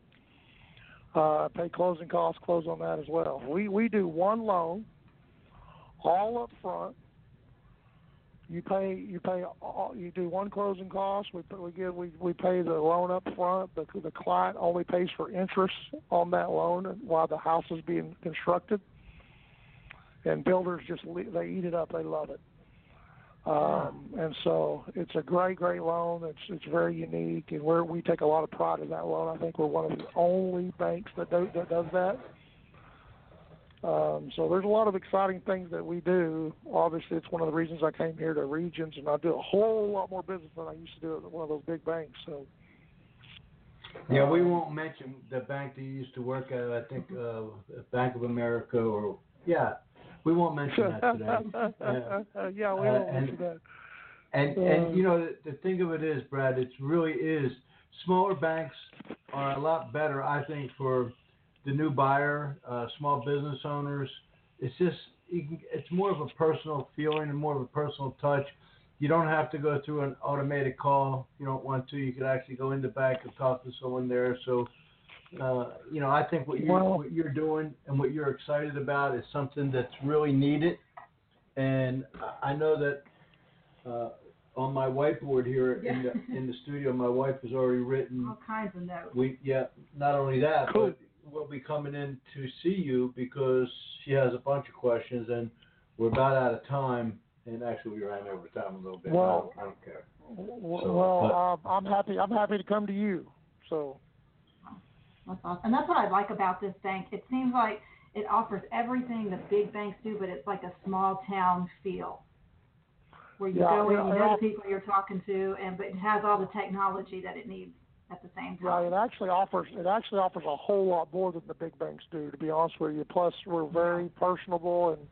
uh, pay closing costs, close on that as well. We we do one loan, all up front. You pay. You pay. All, you do one closing cost. We we give. We, we pay the loan up front. The the client only pays for interest on that loan while the house is being constructed. And builders just they eat it up. They love it. Um, and so it's a great, great loan. It's it's very unique, and we're, we take a lot of pride in that loan. I think we're one of the only banks that do, that does that. Um, so there's a lot of exciting things that we do. Obviously, it's one of the reasons I came here to Regions, and I do a whole lot more business than I used to do at one of those big banks. So. Yeah, we won't mention the bank that you used to work at. I think uh, Bank of America, or yeah, we won't mention that today. Uh, yeah, we uh, won't and, mention that. And uh, and you know the, the thing of it is, Brad, it really is. Smaller banks are a lot better, I think, for the new buyer, uh, small business owners. It's just you can, it's more of a personal feeling and more of a personal touch. You don't have to go through an automated call. If you don't want to, you could actually go in the bank and talk to someone there. So, uh, you know, I think what you're, well, what you're doing and what you're excited about is something that's really needed. And I know that uh, on my whiteboard here Yeah. in the in the studio, my wife has already written. All kinds of notes. We yeah, not only that, Cool. but we'll be coming in to see you because she has a bunch of questions, and we're about out of time. And actually, we ran over time a little bit. Well, I, don't, I don't care. w- So, well, uh, I'm happy. I'm happy to come to you. So. That's awesome. And that's what I like about this bank. It seems like it offers everything the big banks do, but it's like a small town feel. Where you Yeah, go in, yeah, you know yeah. the people you're talking to, and but it has all the technology that it needs at the same Yeah, time. it actually offers it actually offers a whole lot more than the big banks do, to be honest with you. Plus, we're very personable, and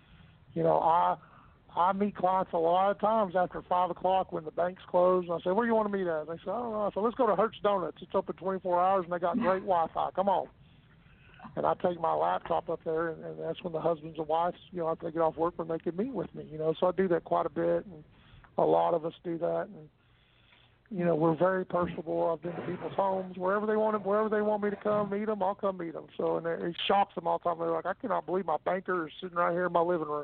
you know, I I meet clients a lot of times after five o'clock when the bank's closed. And I say, "Where do you want to meet at?" They say, "I don't know." I say, "Let's go to Hertz Donuts. It's open twenty-four hours, and they got great Wi-Fi. Come on." And I take my laptop up there, and, and that's when the husbands and wives, you know, after they get off work, when they can meet with me. You know, so I do that quite a bit, and a lot of us do that. And you know, we're very personable. I've been to people's homes wherever they want, wherever they want me to come meet them. I'll come meet them. So, and it shocks them all the time. They're like, "I cannot believe my banker is sitting right here in my living room."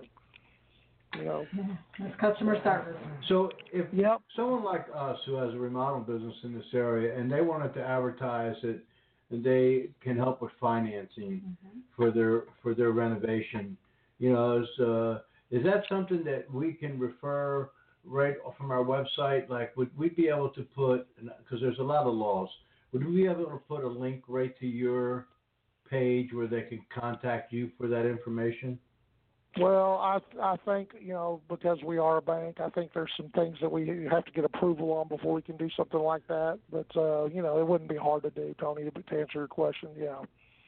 You know. That's customer service. So if Yep. someone like us who has a remodel business in this area and they wanted to advertise it, and they can help with financing Mm-hmm. for their for their renovation, you know, is uh, is that something that we can refer right from our website? Like, would we be able to put, because there's a lot of laws, would we be able to put a link right to your page where they can contact you for that information? Well, I I think, you know, because we are a bank, I think there's some things that we have to get approval on before we can do something like that. But uh, you know, it wouldn't be hard to do, Tony, to, to answer your question. Yeah.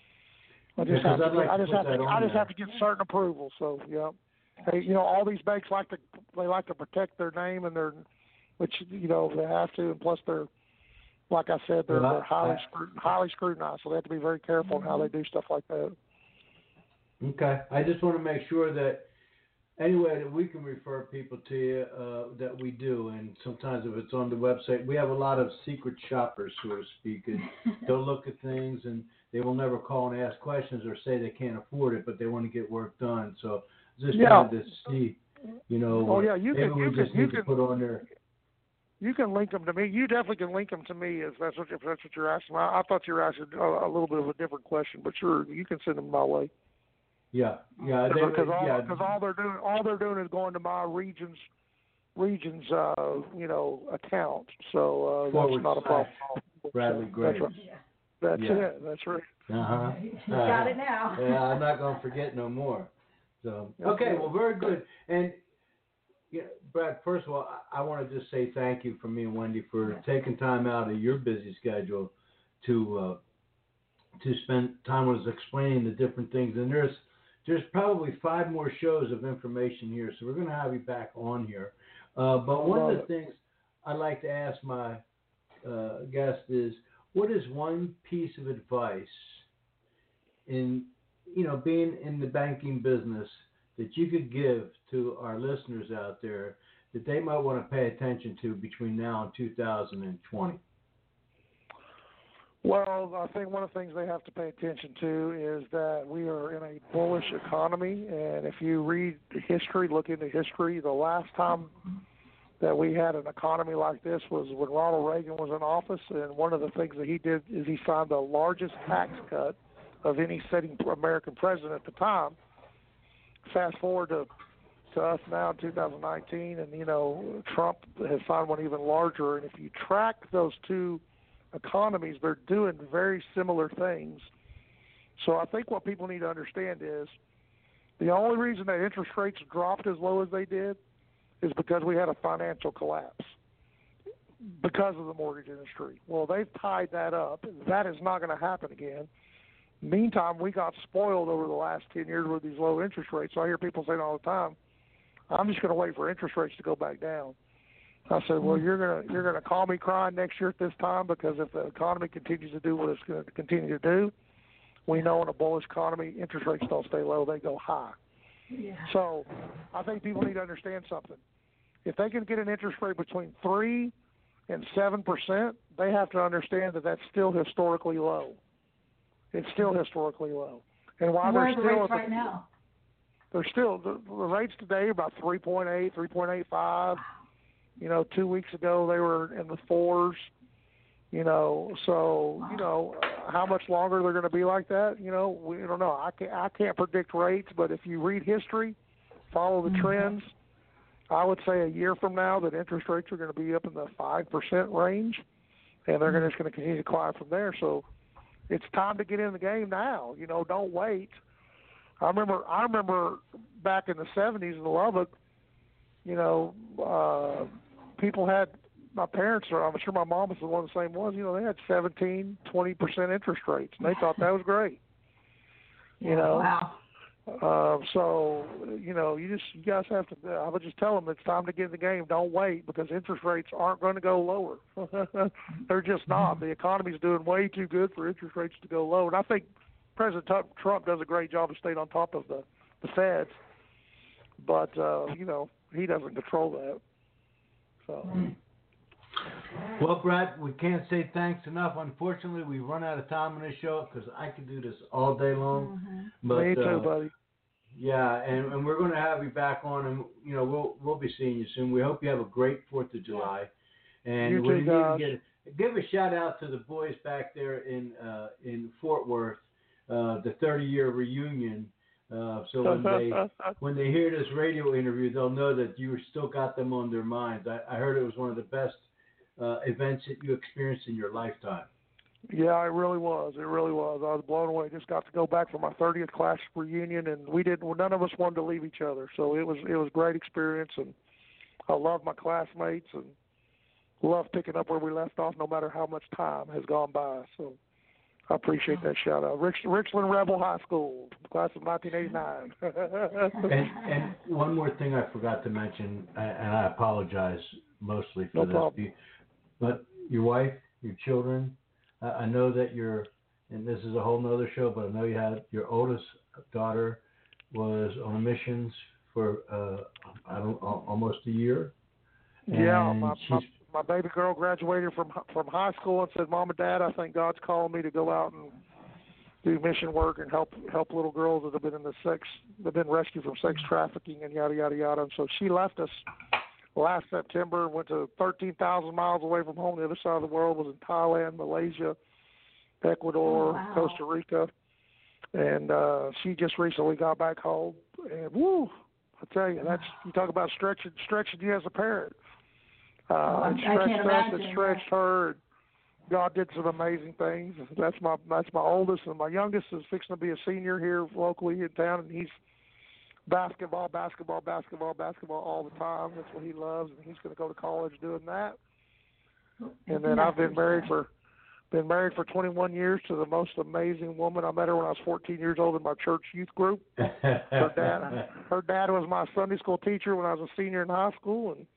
I just Yeah, 'cause have to I'd get, like I to just put have to that I on just there. have to get certain approval. So yeah. Hey, you know, all these banks like to they like to protect their name and their, which you know they have to, and plus they're, like I said, they're, Well, they're highly I- scrut- highly scrutinized, so they have to be very careful on how they do stuff like that. Okay. I just want to make sure that any way that we can refer people to you, uh, that we do. And sometimes if it's on the website, we have a lot of secret shoppers, so to speak, and they'll look at things and they will never call and ask questions or say they can't afford it, but they want to get work done. So just Yeah. trying to see, you know, Oh, yeah, you maybe can- we you just can- you need to can- put on there. You can link them to me. You definitely can link them to me if that's what if that's what you're asking. I, I thought you were asking a, a little bit of a different question, but sure, you can send them my way. Yeah, yeah, they, Because all, yeah. 'cause all they're doing all they're doing is going to my regions regions uh, you know account. So uh, that's Forward not a problem. slash Bradley Gray. That's right. That's Yeah. it. That's right. Uh-huh. You got it now. Yeah, I'm not going to forget no more. So, okay, well, very good. And, yeah, Brad, first of all, I, I want to just say thank you from me and Wendy for taking time out of your busy schedule to uh, to spend time with us explaining the different things. And there's there's probably five more shows of information here, so we're going to have you back on here. Uh, but one of the things I like to ask my uh, guest is, what is one piece of advice in, you know, being in the banking business that you could give to our listeners out there that they might want to pay attention to between now and two thousand twenty? Well, I think one of the things they have to pay attention to is that we are in a bullish economy, and if you read history, look into history, the last time that we had an economy like this was when Ronald Reagan was in office, and one of the things that he did is he signed the largest tax cut of any sitting American president at the time. Fast forward to to us now in two thousand nineteen, and, you know, Trump has signed one even larger. And if you track those two economies, they're doing very similar things. So I think what people need to understand is the only reason that interest rates dropped as low as they did is because we had a financial collapse because of the mortgage industry. Well, they've tied that up. That is not going to happen again. Meantime, we got spoiled over the last ten years with these low interest rates. So I hear people saying all the time, I'm just going to wait for interest rates to go back down. I said, well, you're going to you're going to call me crying next year at this time, because if the economy continues to do what it's going to continue to do, we know in a bullish economy, interest rates don't stay low, they go high. Yeah. So I think people need to understand something. If they can get an interest rate between three and seven percent, they have to understand that that's still historically low. It's still historically low. And while And where they're are the still rates at right the, now? They're still the, the rates today are about three point eight, three point eight five. You know, two weeks ago they were in the fours. You know, so you know how much longer they're going to be like that. You know, we don't know. I can't I can't predict rates, but if you read history, follow the mm-hmm. trends, I would say a year from now that interest rates are going to be up in the five percent range, and they're mm-hmm. just going to continue to climb from there. So it's time to get in the game now. You know, don't wait. I remember I remember back in the seventies in Lubbock, you know, uh, people had, my parents, or I'm sure my mom was the one the same ones, you know, they had seventeen, twenty percent interest rates, and they thought that was great. You know, wow. Uh, so, you know, you just, you guys have to, I would just tell them it's time to get in the game. Don't wait, because interest rates aren't going to go lower. They're just not. The economy's doing way too good for interest rates to go low. And I think President Trump does a great job of staying on top of the, the Feds, but, uh, you know, he doesn't control that. So. Well, Brad, we can't say thanks enough. Unfortunately, we've run out of time on this show, because I could do this all day long. Mm-hmm. But, Me too, uh, buddy. Yeah, and, and we're going to have you back on, and you know we'll we'll be seeing you soon. We hope you have a great Fourth of July, and you we too, need guys. to get give a shout out to the boys back there in uh, in Fort Worth, uh, the thirty year reunion. Uh, so when they when they hear this radio interview, they'll know that you still got them on their minds. I, I heard it was one of the best uh, events that you experienced in your lifetime. Yeah, it really was. It really was. I was blown away. Just got to go back for my thirtieth class reunion, and we didn't. Well, none of us wanted to leave each other, so it was it was a great experience. And I love my classmates, and love picking up where we left off, no matter how much time has gone by. So I appreciate that shout out. Rich, Richland Rebel High School, class of nineteen eighty-nine. and, and one more thing I forgot to mention, and I apologize mostly for no this, problem. but your wife, your children. I know that you're, and this is a whole nother show, but I know you had your oldest daughter was on missions for uh, I don't almost a year. Yeah, my, my my baby girl graduated from from high school and said, "Mom and Dad, I think God's calling me to go out and do mission work and help help little girls that have been in the sex, that have been rescued from sex trafficking and yada yada yada." And so she left us last September, went to thirteen thousand miles away from home, the other side of the world, was in Thailand, Malaysia, Ecuador, oh, wow. Costa Rica, and uh, she just recently got back home. And woo, I tell you, that's, you talk about stretching, stretching you as a parent. Uh, well, it stretched us, imagine, it stretched yeah. her. And God did some amazing things. That's my that's my oldest, and my youngest is fixing to be a senior here locally in town, and he's basketball, basketball, basketball, basketball all the time. That's what he loves, and he's going to go to college doing that. And then I've been married for been married for twenty-one years to the most amazing woman. I met her when I was fourteen years old in my church youth group. Her dad, her dad was my Sunday school teacher when I was a senior in high school, and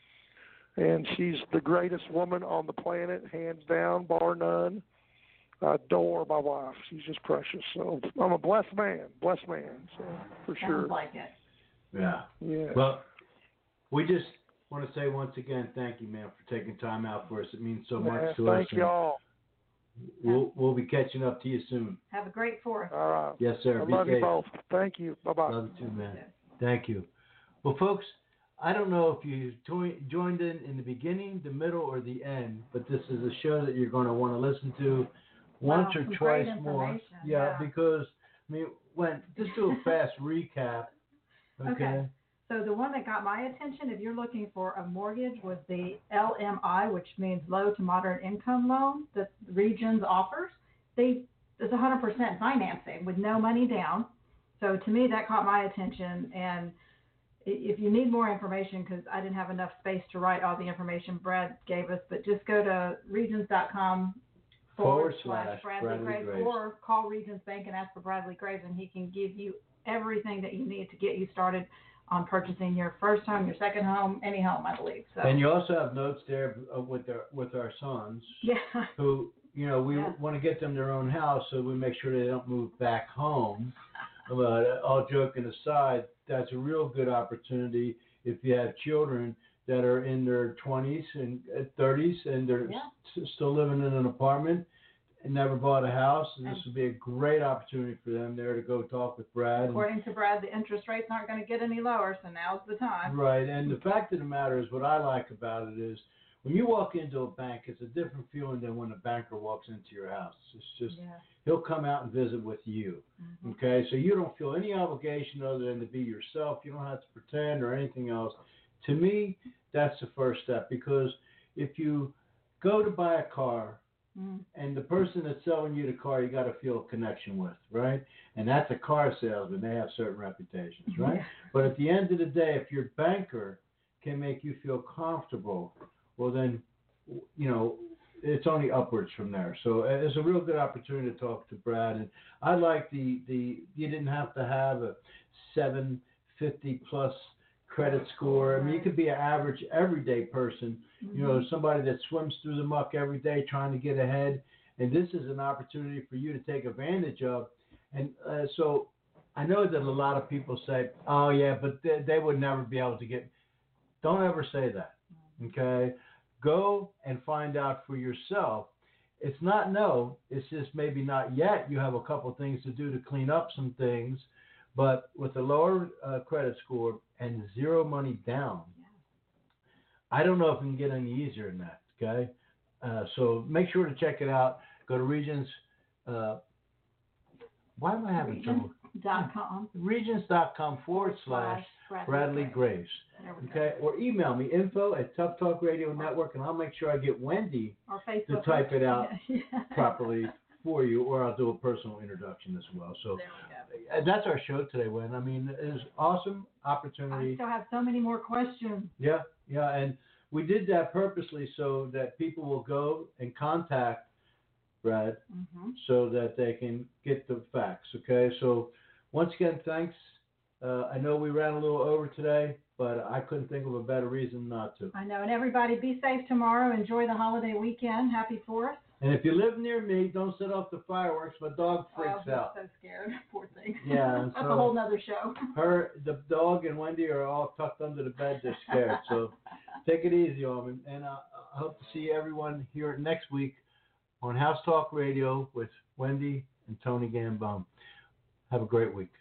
and she's the greatest woman on the planet, hands down, bar none. I adore my wife. She's just precious. So I'm a blessed man, blessed man. So for Sounds sure. like it. Yeah. Yeah. Well, we just want to say once again, thank you, man, for taking time out for us. It means so man, much to thank us. Thank y'all. We'll we'll be catching up to you soon. Have a great Fourth. All right. Yes, sir. I be love safe. you both. Thank you. Bye bye. Love you too, man. Thank you. Well, folks, I don't know if you to- joined in in the beginning, the middle, or the end, but this is a show that you're going to want to listen to once wow, or some twice great more. Yeah, yeah, because I mean, when just do a fast recap. Okay. Okay. So the one that got my attention, if you're looking for a mortgage, was the L M I, which means low to moderate income loan that Regions offers. They it's one hundred percent financing with no money down. So to me, that caught my attention. And if you need more information, because I didn't have enough space to write all the information Brad gave us, but just go to regions.com forward slash Bradley, Bradley Graves, Graves, or call Regions Bank and ask for Bradley Graves, and he can give you everything that you need to get you started on purchasing your first home, your second home, any home, I believe. So. And you also have notes there with our with our sons, yeah. who, you know, we yeah. want to get them their own house, so we make sure they don't move back home. But all joking aside, that's a real good opportunity if you have children that are in their twenties and thirties and they're yeah. s- still living in an apartment and never bought a house. And this would be a great opportunity for them there to go talk with Brad. According to Brad, the interest rates aren't going to get any lower, so now's the time. Right, and the fact of the matter is, what I like about it is, when you walk into a bank, it's a different feeling than when a banker walks into your house. It's just, yeah. he'll come out and visit with you, mm-hmm. okay? So you don't feel any obligation other than to be yourself. You don't have to pretend or anything else. To me, that's the first step, because if you go to buy a car, mm. and the person that's selling you the car, you got to feel a connection with, right? And that's a car salesman. They have certain reputations, right? Yeah. But at the end of the day, if your banker can make you feel comfortable, well then, you know, it's only upwards from there. So it's a real good opportunity to talk to Brad. And I like the, the you didn't have to have a seven fifty plus credit score. I mean, you could be an average everyday person, mm-hmm. you know, somebody that swims through the muck every day trying to get ahead. And this is an opportunity for you to take advantage of. And uh, so I know that a lot of people say, oh, yeah, but they, they would never be able to get. Don't ever say that, okay? Go and find out for yourself. It's not no. It's just maybe not yet. You have a couple of things to do to clean up some things. But with a lower uh, credit score and zero money down, yeah. I don't know if we can get any easier than that, okay? Uh, so make sure to check it out. Go to Regions. Uh, why am I having trouble? Dot com. Regions.com forward slash Bradley Graves. Okay, or email me, info at Tough Talk Radio Network, and I'll make sure I get Wendy or Facebook to type it out yeah. properly for you, or I'll do a personal introduction as well. So that's our show today, Wen. I mean, it was awesome opportunity. I still have so many more questions. Yeah, yeah, and we did that purposely so that people will go and contact Brad mm-hmm. so that they can get the facts, okay? So once again, thanks. Uh, I know we ran a little over today, but I couldn't think of a better reason not to. I know, and everybody be safe tomorrow. Enjoy the holiday weekend. Happy Fourth. And if you live near me, don't set off the fireworks. My dog freaks oh, out. I'm so scared. Poor thing. Yeah. That's so a whole nother show. Her, the dog and Wendy are all tucked under the bed. They're scared. So take it easy on them. And uh, I hope to see everyone here next week on House Talk Radio with Wendy and Tony Gambone. Have a great week.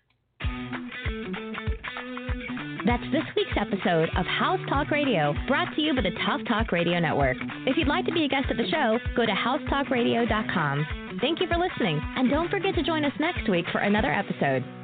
That's this week's episode of House Talk Radio, brought to you by the Tough Talk Radio Network. If you'd like to be a guest of the show, go to house talk radio dot com. Thank you for listening, and don't forget to join us next week for another episode.